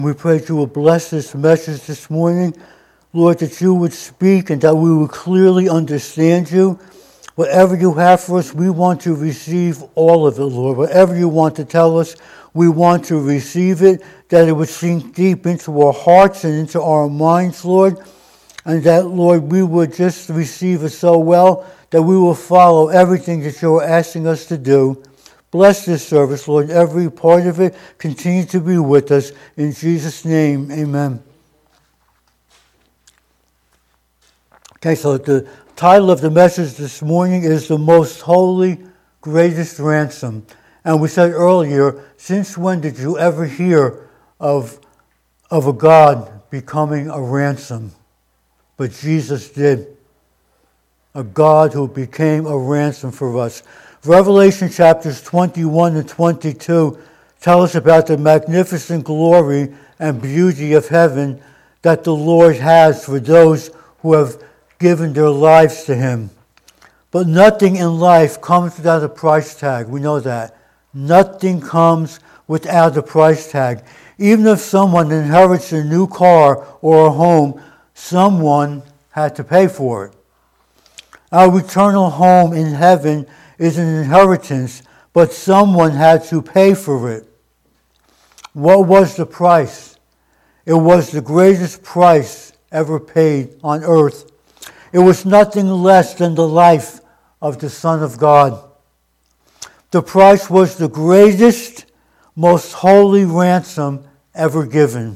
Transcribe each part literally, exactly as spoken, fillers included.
We pray that you will bless this message this morning. Lord, that you would speak and that we would clearly understand you. Whatever you have for us, we want to receive all of it, Lord. Whatever you want to tell us, we want to receive it, that it would sink deep into our hearts and into our minds, Lord. And that, Lord, we would just receive it so well that we will follow everything that you are asking us to do. Bless this service, Lord, every part of it. Continue to be with us. In Jesus' name, amen. Okay, so the title of the message this morning is The Most Holy, Greatest Ransom. And we said earlier, since when did you ever hear of, of a God becoming a ransom? But Jesus did. A God who became a ransom for us. Revelation chapters twenty-one and twenty-two tell us about the magnificent glory and beauty of heaven that the Lord has for those who have given their lives to Him. But nothing in life comes without a price tag. We know that. Nothing comes without a price tag. Even if someone inherits a new car or a home, someone had to pay for it. Our eternal home in heaven is an inheritance, but someone had to pay for it. What was the price? It was the greatest price ever paid on earth. It was nothing less than the life of the Son of God. The price was the greatest, most holy ransom ever given.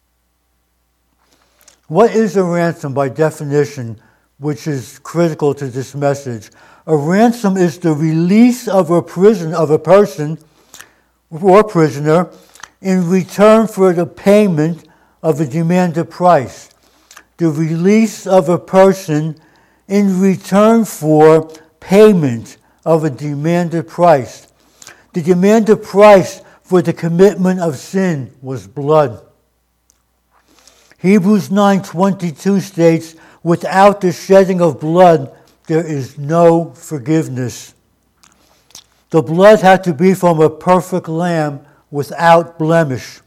What is a ransom by definition, which is critical to this message? A ransom is the release of a prison of a person or prisoner in return for the payment of a demanded price. The release of a person in return for payment of a demanded price. The demanded price for the commitment of sin was blood. Hebrews nine twenty-two states, without the shedding of blood, there is no forgiveness. The blood had to be from a perfect lamb without blemish.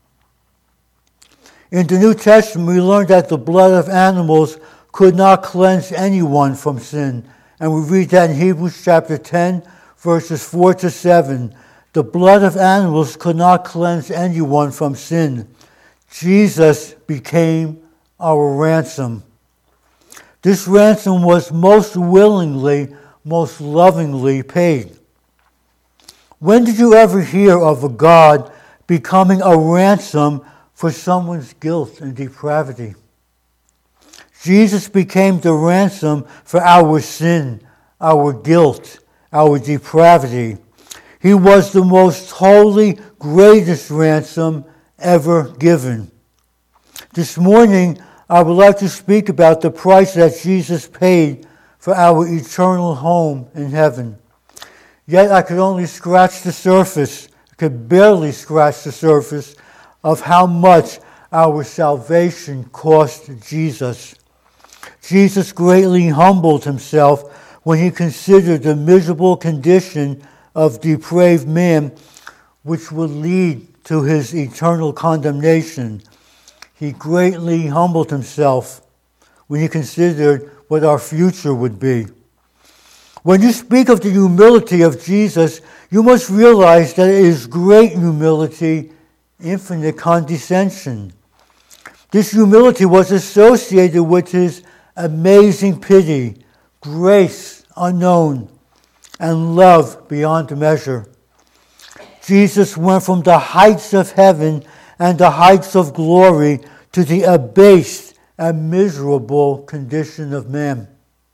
In the New Testament, we learned that the blood of animals could not cleanse anyone from sin. And we read that in Hebrews chapter ten, verses four to seven. The blood of animals could not cleanse anyone from sin. Jesus became our ransom. This ransom was most willingly, most lovingly paid. When did you ever hear of a God becoming a ransom for someone's guilt and depravity? Jesus became the ransom for our sin, our guilt, our depravity. He was the most holy, greatest ransom ever given. This morning, I would like to speak about the price that Jesus paid for our eternal home in heaven. Yet I could only scratch the surface, I could barely scratch the surface of how much our salvation cost Jesus. Jesus greatly humbled himself when he considered the miserable condition of depraved man, which would lead to his eternal condemnation. He greatly humbled himself when he considered what our future would be. When you speak of the humility of Jesus, you must realize that it is great humility, infinite condescension. This humility was associated with his amazing pity, grace unknown, and love beyond measure. Jesus went from the heights of heaven and the heights of glory to the abased and miserable condition of man.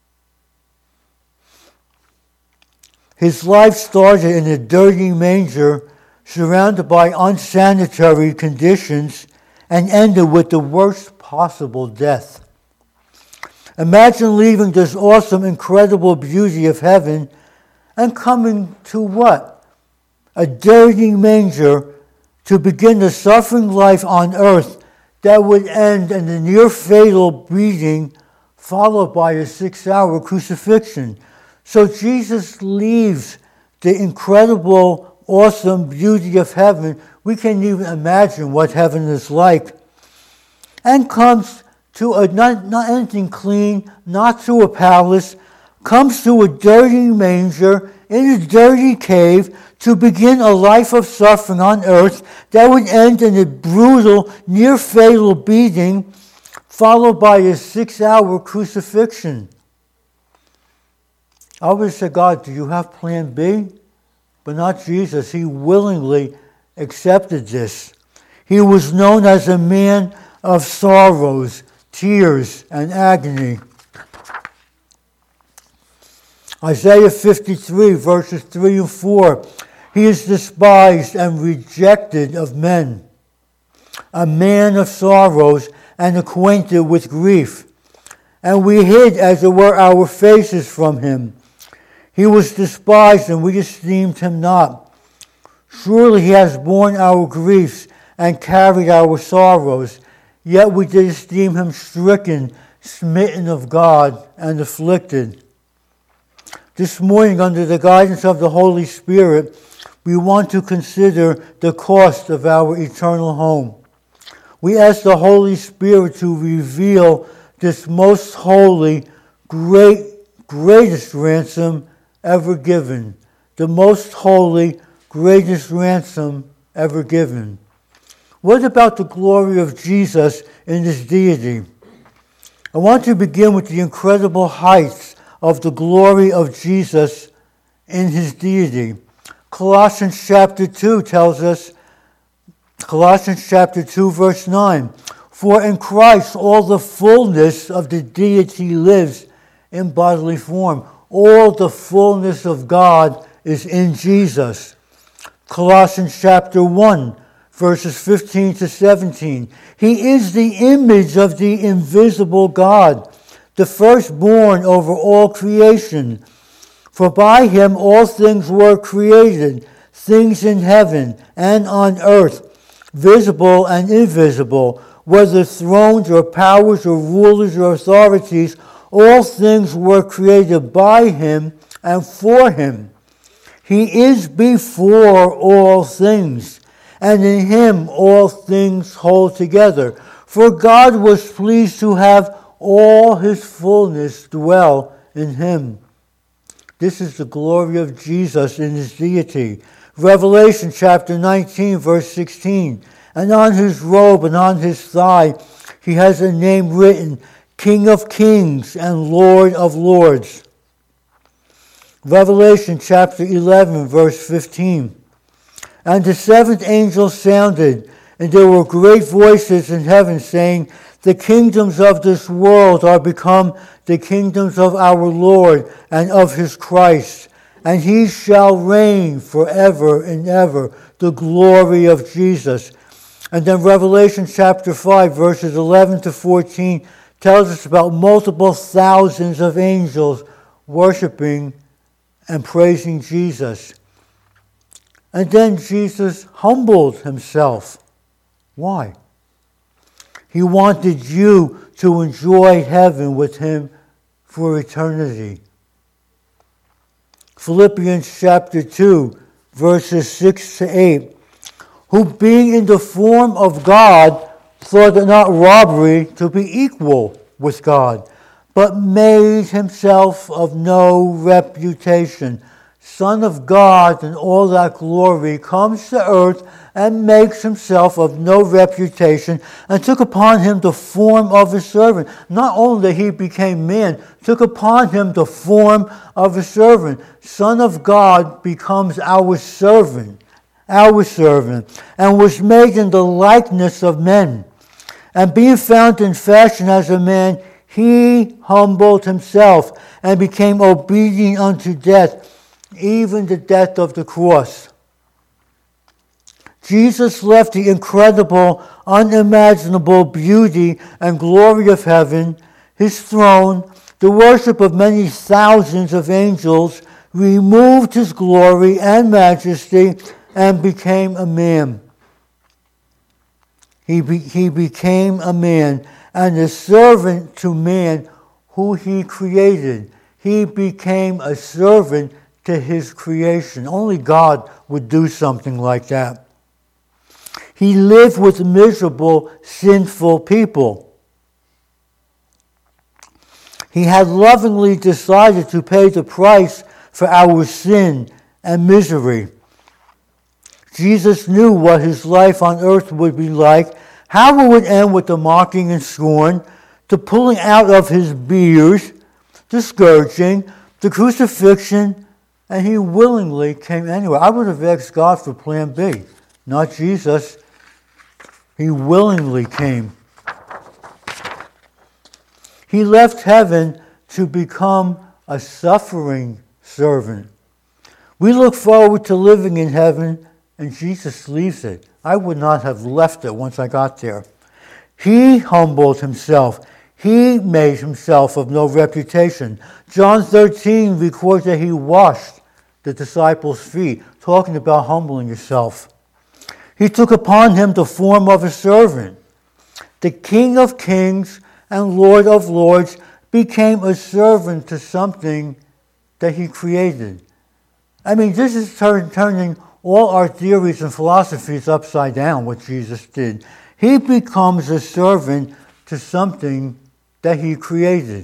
His life started in a dirty manger, surrounded by unsanitary conditions, and ended with the worst possible death. Imagine leaving this awesome, incredible beauty of heaven and coming to what? A dirty manger to begin the suffering life on earth that would end in a near-fatal beating followed by a six-hour crucifixion. So Jesus leaves the incredible, awesome beauty of heaven. We can't even imagine what heaven is like. And comes to a, not, not anything clean, not to a palace, comes to a dirty manger in a dirty cave to begin a life of suffering on earth that would end in a brutal, near-fatal beating, followed by a six-hour crucifixion. I would say, God, do you have plan B? But not Jesus. He willingly accepted this. He was known as a man of sorrows, tears, and agony. Isaiah fifty-three, verses three and four. He is despised and rejected of men, a man of sorrows and acquainted with grief. And we hid, as it were, our faces from him. He was despised, and we esteemed him not. Surely he has borne our griefs and carried our sorrows. Yet we did esteem him stricken, smitten of God, and afflicted. This morning, under the guidance of the Holy Spirit, we want to consider the cost of our eternal home. We ask the Holy Spirit to reveal this most holy, great, greatest ransom ever given. The most holy, greatest ransom ever given. What about the glory of Jesus in his deity? I want to begin with the incredible heights of the glory of Jesus in his deity. Colossians chapter two tells us, Colossians chapter two, verse nine, for in Christ all the fullness of the deity lives in bodily form. All the fullness of God is in Jesus. Colossians chapter one, verses fifteen to seventeen. He is the image of the invisible God, the firstborn over all creation. For by him all things were created, things in heaven and on earth, visible and invisible, whether thrones or powers or rulers or authorities, all things were created by him and for him. He is before all things, and in him all things hold together. For God was pleased to have all his fullness dwell in him. This is the glory of Jesus in his deity. Revelation chapter nineteen, verse sixteen. And on his robe and on his thigh he has a name written, King of Kings and Lord of Lords. Revelation chapter eleven, verse fifteen. And the seventh angel sounded, and there were great voices in heaven saying, the kingdoms of this world are become the kingdoms of our Lord and of his Christ, and he shall reign forever and ever. The glory of Jesus. And then Revelation chapter five, verses eleven to fourteen, tells us about multiple thousands of angels worshiping and praising Jesus. And then Jesus humbled himself. Why? He wanted you to enjoy heaven with him for eternity. Philippians chapter two, verses six to eight. Who being in the form of God, thought it not robbery to be equal with God, but made himself of no reputation. Son of God in all that glory, comes to earth and makes himself of no reputation, and took upon him the form of a servant. Not only he became man, took upon him the form of a servant. Son of God becomes our servant, our servant, and was made in the likeness of men. And being found in fashion as a man, he humbled himself and became obedient unto death, even the death of the cross. Jesus left the incredible, unimaginable beauty and glory of heaven, his throne, the worship of many thousands of angels, removed his glory and majesty, and became a man. He, be, he became a man and a servant to man who he created. He became a servant to his creation. Only God would do something like that. He lived with miserable, sinful people. He had lovingly decided to pay the price for our sin and misery. Jesus knew what his life on earth would be like, how it would end with the mocking and scorn, the pulling out of his beard, the scourging, the crucifixion, and he willingly came anyway. I would have asked God for plan B, not Jesus. He willingly came. He left heaven to become a suffering servant. We look forward to living in heaven, and Jesus leaves it. I would not have left it once I got there. He humbled himself. He made himself of no reputation. John thirteen records that he washed the disciples' feet, talking about humbling yourself. He took upon him the form of a servant. The King of Kings and Lord of Lords became a servant to something that he created. I mean, this is turn, turning all our theories and philosophies upside down, what Jesus did. He becomes a servant to something that he created.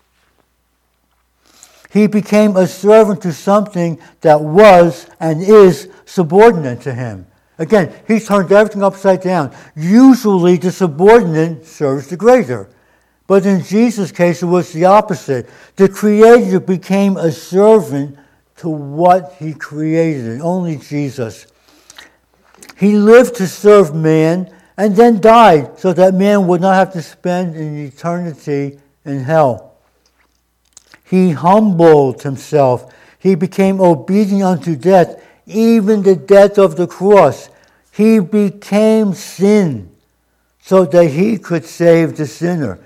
He became a servant to something that was and is subordinate to him. Again, he turned everything upside down. Usually the subordinate serves the greater. But in Jesus' case, it was the opposite. The Creator became a servant to what he created, only Jesus. He lived to serve man and then died so that man would not have to spend an eternity in hell. He humbled himself. He became obedient unto death, even the death of the cross. He became sin so that he could save the sinner.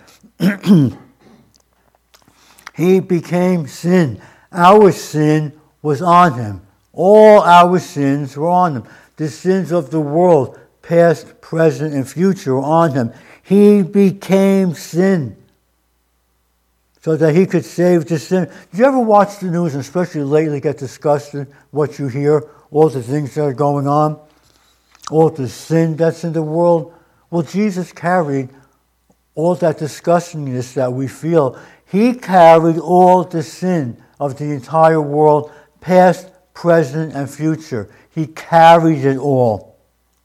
He became sin. Our sin was on him. All our sins were on him. The sins of the world, past, present, and future, were on him. He became sin so that he could save the sinner. Did you ever watch the news, and especially lately get disgusted what you hear, all the things that are going on, all the sin that's in the world? Well, Jesus carried all that disgustingness that we feel. He carried all the sin of the entire world, past, present, and future. He carried it all.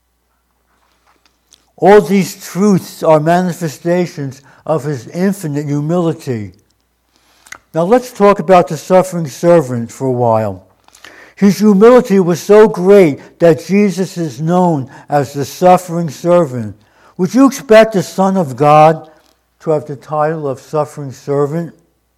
All these truths are manifestations of his infinite humility. Now let's talk about the suffering servant for a while. His humility was so great that Jesus is known as the suffering servant. Would you expect the Son of God to have the title of suffering servant?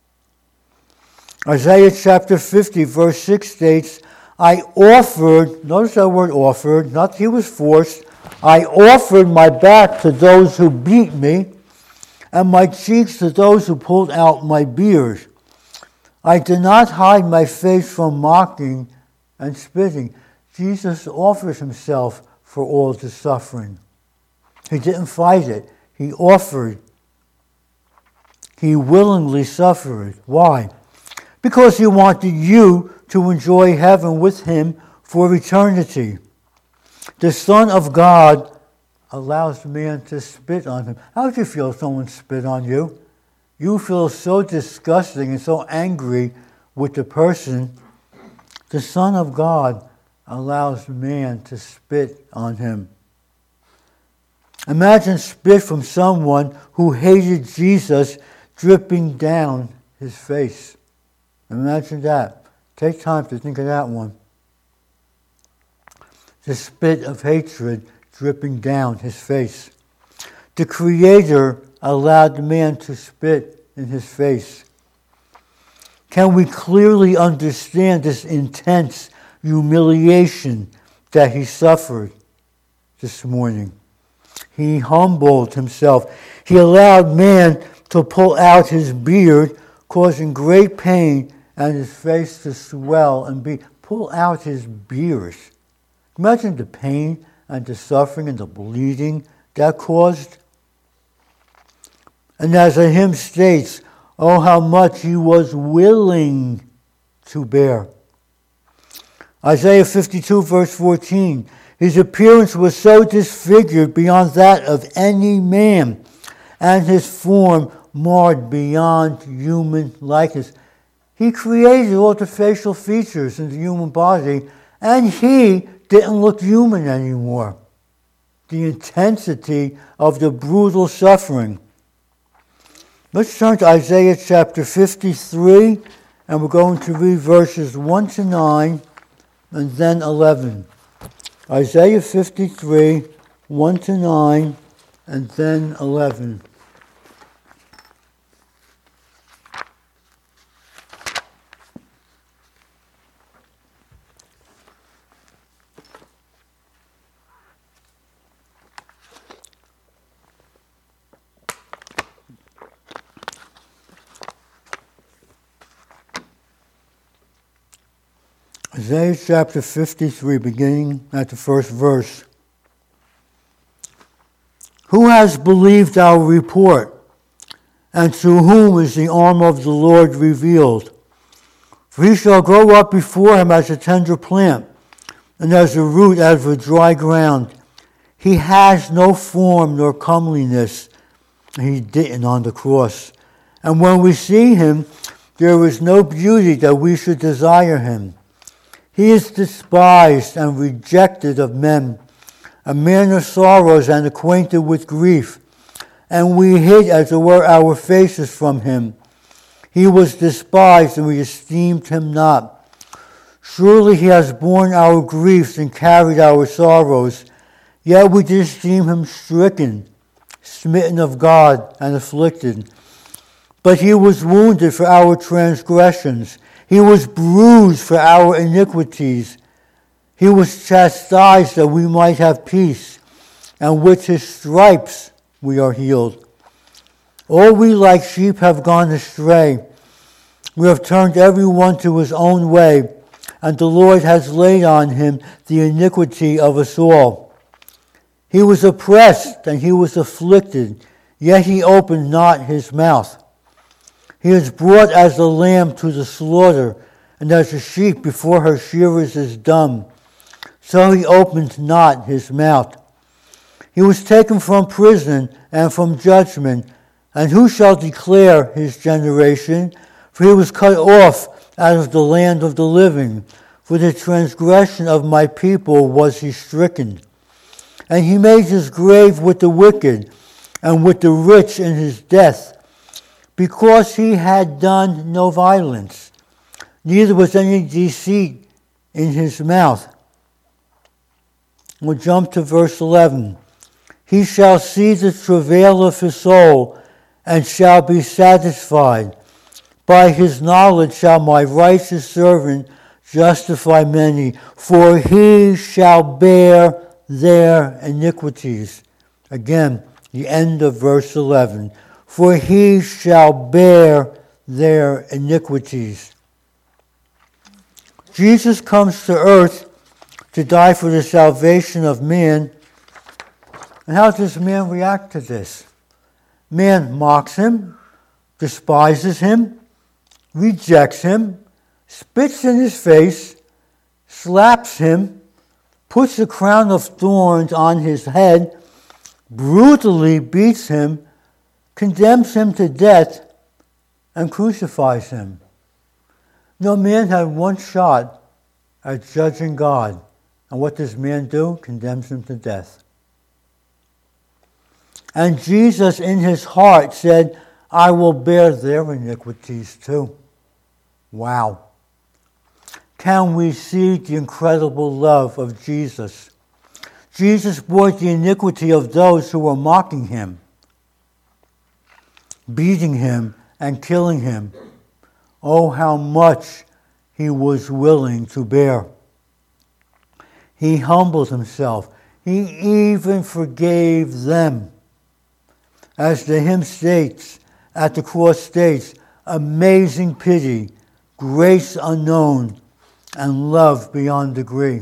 Isaiah chapter fifty, verse six states, I offered, notice that word offered, not he was forced, I offered my back to those who beat me, and my cheeks to those who pulled out my beard. I did not hide my face from mocking and spitting. Jesus offers himself for all the suffering. He didn't fight it. He offered. He willingly suffered. Why? Because he wanted you to enjoy heaven with him for eternity. The Son of God allows man to spit on him. How do you feel if someone spit on you? You feel so disgusting and so angry with the person. The Son of God allows man to spit on him. Imagine spit from someone who hated Jesus dripping down his face. Imagine that. Take time to think of that one. The spit of hatred dripping down his face. The Creator allowed the man to spit in his face. Can we clearly understand this intense humiliation that he suffered this morning? He humbled himself. He allowed man to pull out his beard, causing great pain, and his face to swell and be. Pull out his beard. Imagine the pain and the suffering and the bleeding that caused. And as the hymn states, oh, how much he was willing to bear. Isaiah fifty-two, verse fourteen. His appearance was so disfigured beyond that of any man, and his form marred beyond human likeness. He created all the facial features in the human body, and he didn't look human anymore. The intensity of the brutal suffering. Let's turn to Isaiah chapter fifty-three, and we're going to read verses one to nine and then eleven. Isaiah fifty-three, one to nine, and then eleven. Isaiah chapter fifty-three, beginning at the first verse. Who has believed our report, and to whom is the arm of the Lord revealed? For he shall grow up before him as a tender plant, and as a root out of a dry ground. He has no form nor comeliness. He didn't on the cross. And when we see him, there is no beauty that we should desire him. He is despised and rejected of men, a man of sorrows and acquainted with grief. And we hid, as it were, our faces from him. He was despised, and we esteemed him not. Surely he has borne our griefs and carried our sorrows. Yet we did esteem him stricken, smitten of God, and afflicted. But he was wounded for our transgressions. He was bruised for our iniquities. He was chastised that we might have peace, and with his stripes we are healed. All we like sheep have gone astray. We have turned every one to his own way, and the Lord has laid on him the iniquity of us all. He was oppressed and he was afflicted, yet he opened not his mouth. He is brought as a lamb to the slaughter, and as a sheep before her shearers is dumb. So he opened not his mouth. He was taken from prison and from judgment, and who shall declare his generation? For he was cut off out of the land of the living. For the transgression of my people was he stricken. And he made his grave with the wicked, and with the rich in his death, because he had done no violence, neither was any deceit in his mouth. We'll jump to verse eleven. He shall see the travail of his soul, and shall be satisfied. By his knowledge shall my righteous servant justify many, for he shall bear their iniquities. Again, the end of verse eleven. For he shall bear their iniquities. Jesus comes to earth to die for the salvation of man. And how does man react to this? Man mocks him, despises him, rejects him, spits in his face, slaps him, puts a crown of thorns on his head, brutally beats him, condemns him to death, and crucifies him. No, man had one shot at judging God. And what does man do? Condemns him to death. And Jesus in his heart said, I will bear their iniquities too. Wow. Can we see the incredible love of Jesus? Jesus bore the iniquity of those who were mocking him, beating him, and killing him. Oh, how much he was willing to bear. He humbled himself. He even forgave them. As the hymn states, at the cross states, amazing pity, grace unknown, and love beyond degree.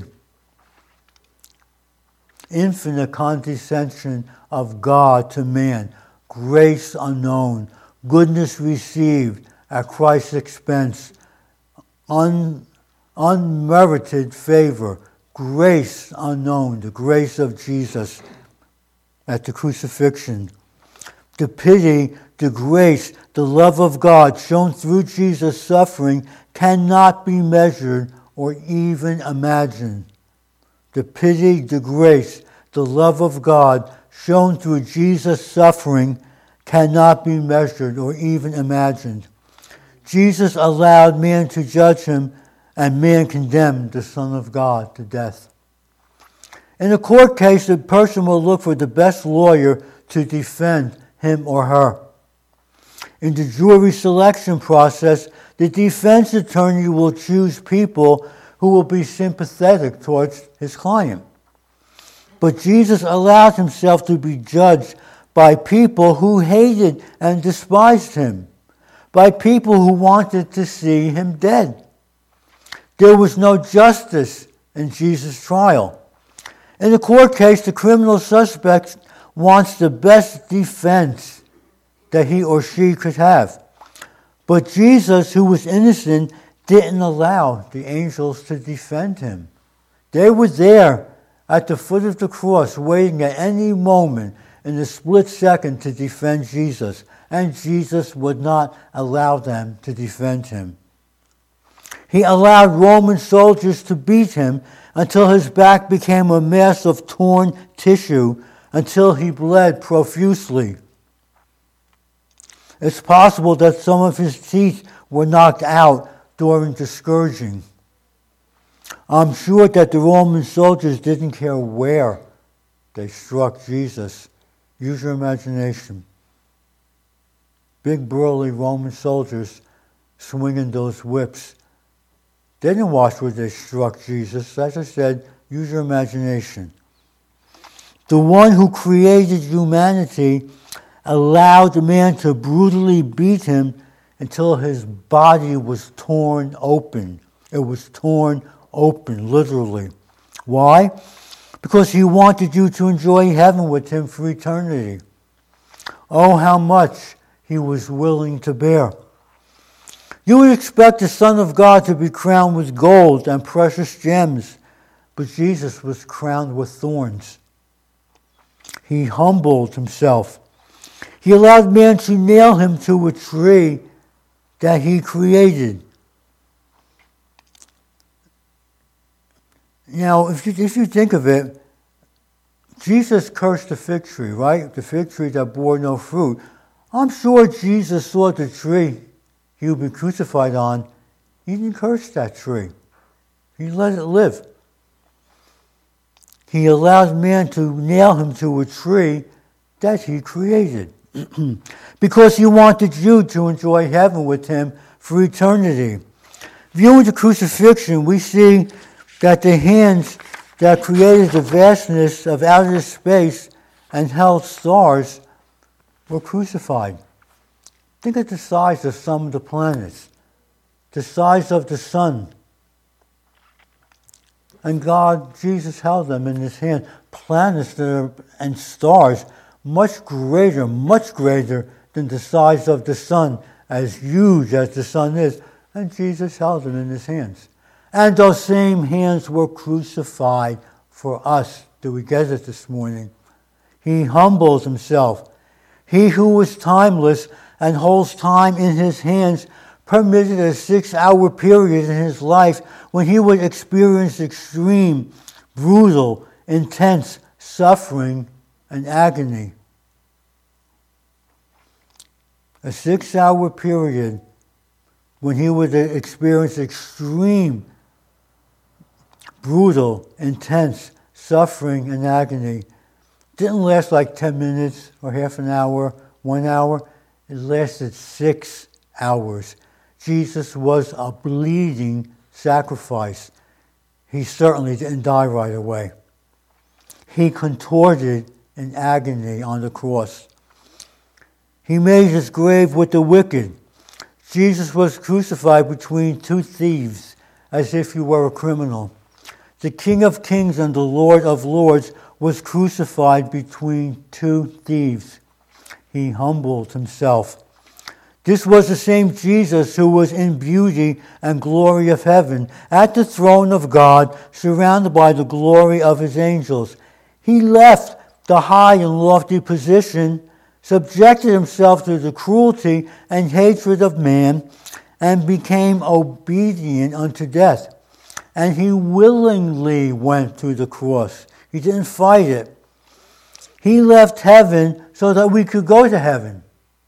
Infinite condescension of God to man, grace unknown, goodness received at Christ's expense, un, unmerited favor, grace unknown, the grace of Jesus at the crucifixion. The pity, the grace, the love of God shown through Jesus' suffering cannot be measured or even imagined. The pity, the grace, the love of God shown through Jesus' suffering cannot be measured or even imagined. Jesus allowed man to judge him, and man condemned the Son of God to death. In a court case, the person will look for the best lawyer to defend him or her. In the jury selection process, the defense attorney will choose people who will be sympathetic towards his client. But Jesus allowed himself to be judged by people who hated and despised him, by people who wanted to see him dead. There was no justice in Jesus' trial. In the court case, the criminal suspect wants the best defense that he or she could have. But Jesus, who was innocent, didn't allow the angels to defend him. They were there at the foot of the cross, waiting at any moment in a split second to defend Jesus, and Jesus would not allow them to defend him. He allowed Roman soldiers to beat him until his back became a mass of torn tissue, until he bled profusely. It's possible that some of his teeth were knocked out during the scourging. I'm sure that the Roman soldiers didn't care where they struck Jesus. Use your imagination. Big burly Roman soldiers swinging those whips. They didn't watch where they struck Jesus. As I said, use your imagination. The one who created humanity allowed the man to brutally beat him until his body was torn open. It was torn open, literally. Why? Because he wanted you to enjoy heaven with him for eternity. Oh, how much he was willing to bear. You would expect the Son of God to be crowned with gold and precious gems, but Jesus was crowned with thorns. He humbled himself. He allowed man to nail him to a tree that he created. Now, if you, if you think of it, Jesus cursed the fig tree, right? The fig tree that bore no fruit. I'm sure Jesus saw the tree he would be crucified on. He didn't curse that tree. He let it live. He allowed man to nail him to a tree that he created. Because he wanted you to enjoy heaven with him for eternity. Viewing the crucifixion, we see that the hands that created the vastness of outer space and held stars were crucified. Think of the size of some of the planets, the size of the sun. And God, Jesus held them in his hand. Planets that are, and stars much greater, much greater than the size of the sun, as huge as the sun is. And Jesus held them in his hands. And those same hands were crucified for us. Do we get it this morning? He humbles himself. He who was timeless and holds time in his hands permitted a six-hour period in his life when he would experience extreme, brutal, intense suffering and agony. A six-hour period when he would experience extreme, brutal, intense suffering and agony. Didn't last like ten minutes or half an hour, one hour. It lasted six hours. Jesus was a bleeding sacrifice. He certainly didn't die right away. He contorted in agony on the cross. He made his grave with the wicked. Jesus was crucified between two thieves, as if he were a criminal. The King of Kings and the Lord of Lords was crucified between two thieves. He humbled himself. This was the same Jesus who was in beauty and glory of heaven, at the throne of God, surrounded by the glory of his angels. He left the high and lofty position, subjected himself to the cruelty and hatred of man, and became obedient unto death. And he willingly went to the cross. He didn't fight it. He left heaven so that we could go to heaven.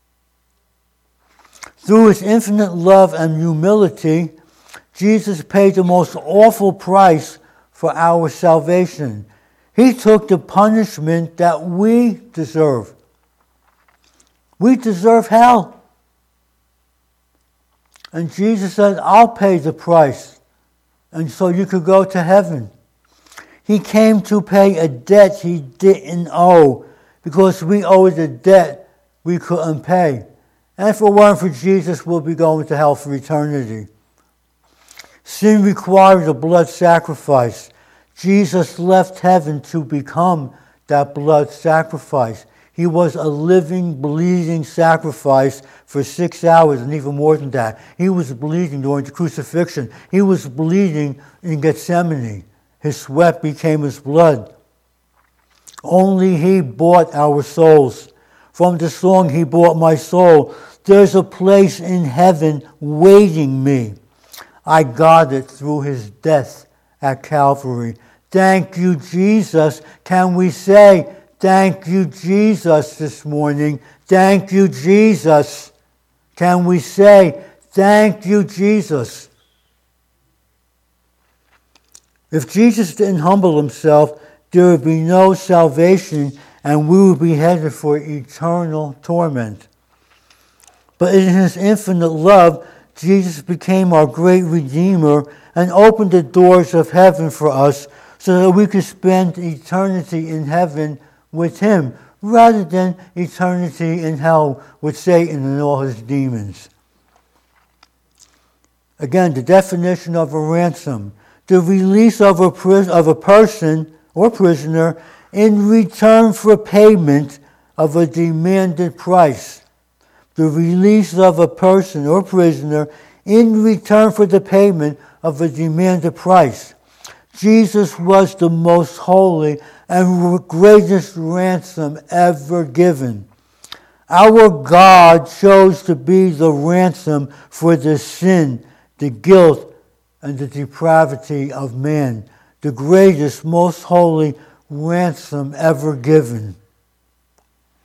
Through his infinite love and humility, Jesus paid the most awful price for our salvation. He took the punishment that we deserve. We deserve hell. And Jesus said, I'll pay the price, and so you could go to heaven. He came to pay a debt he didn't owe, because we owed a debt we couldn't pay. And if it weren't for Jesus, we'll be going to hell for eternity. Sin required a blood sacrifice. Jesus left heaven to become that blood sacrifice. He was a living, bleeding sacrifice for six hours and even more than that. He was bleeding during the crucifixion. He was bleeding in Gethsemane. His sweat became his blood. Only he bought our souls. From the song, He Bought My Soul, there's a place in heaven waiting me. I got it through his death at Calvary. Thank you, Jesus. Can we say, thank you, Jesus, this morning? Thank you, Jesus. Can we say, thank you, Jesus? If Jesus didn't humble himself, there would be no salvation, and we would be headed for eternal torment. But in his infinite love, Jesus became our great Redeemer and opened the doors of heaven for us so that we could spend eternity in heaven with him rather than eternity in hell with Satan and all his demons. Again, the definition of a ransom: the release of a, pris- of a person or prisoner in return for payment of a demanded price. The release of a person or prisoner in return for the payment of a demanded price. Jesus was the most holy and greatest ransom ever given. Our God chose to be the ransom for the sin, the guilt, and the depravity of man. The greatest, most holy ransom ever given.